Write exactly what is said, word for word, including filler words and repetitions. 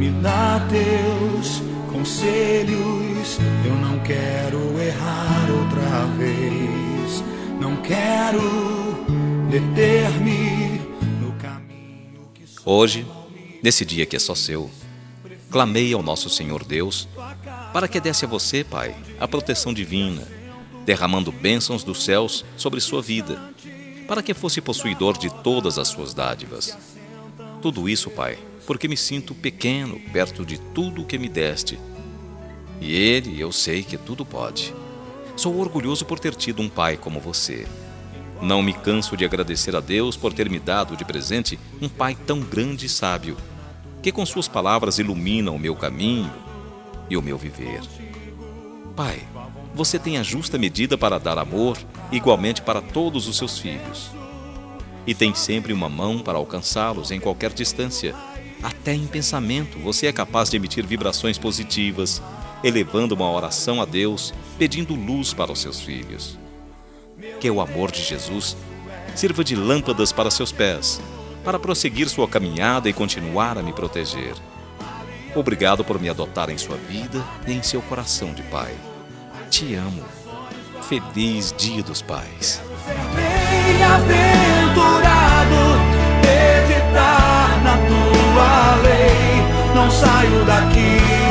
me dá teus conselhos. Eu não quero errar outra vez, não quero deter-me no caminho que só Hoje, nesse dia que é só seu, clamei ao nosso Senhor Deus para que desse a você, Pai, a proteção divina, derramando bênçãos dos céus sobre sua vida, para que fosse possuidor de todas as suas dádivas. Tudo isso, Pai, porque me sinto pequeno perto de tudo o que me deste. E Ele, eu sei que tudo pode. Sou orgulhoso por ter tido um pai como você. Não me canso de agradecer a Deus por ter me dado de presente um pai tão grande e sábio, que com suas palavras ilumina o meu caminho e o meu viver. Pai, você tem a justa medida para dar amor igualmente para todos os seus filhos. E tem sempre uma mão para alcançá-los em qualquer distância. Até em pensamento você é capaz de emitir vibrações positivas, elevando uma oração a Deus, pedindo luz para os seus filhos. Que o amor de Jesus sirva de lâmpadas para seus pés, para prosseguir sua caminhada e continuar a me proteger. Obrigado por me adotar em sua vida e em seu coração de pai. Te amo. Feliz Dia dos Pais. ser bem-aventurado, meditar na tua lei. Não saio daqui